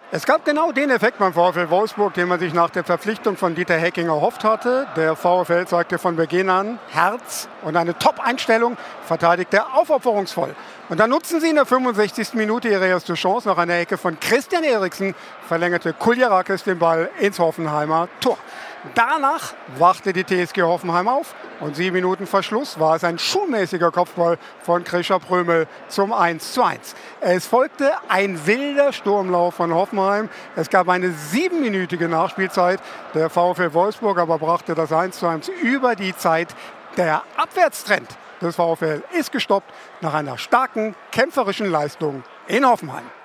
Es gab genau den Effekt beim VfL Wolfsburg, den man sich nach der Verpflichtung von Dieter Hecking erhofft hatte. Der VfL zeigte von Beginn an Herz und eine Top-Einstellung, verteidigte aufopferungsvoll. Und dann nutzen sie in der 65. Minute ihre erste Chance. Nach einer Ecke von Christian Eriksen verlängerte Kuljarakis den Ball ins Hoffenheimer Tor. Danach wachte die TSG Hoffenheim auf und 7 Minuten vor Schluss war es ein schulmäßiger Kopfball von Krischer Prömel zum 1:1. Es folgte ein wilder Sturmlauf von Hoffenheim. Es gab eine 7-minütige Nachspielzeit. Der VfL Wolfsburg aber brachte das 1:1 über die Zeit. Der Abwärtstrend des VfL ist gestoppt nach einer starken kämpferischen Leistung in Hoffenheim.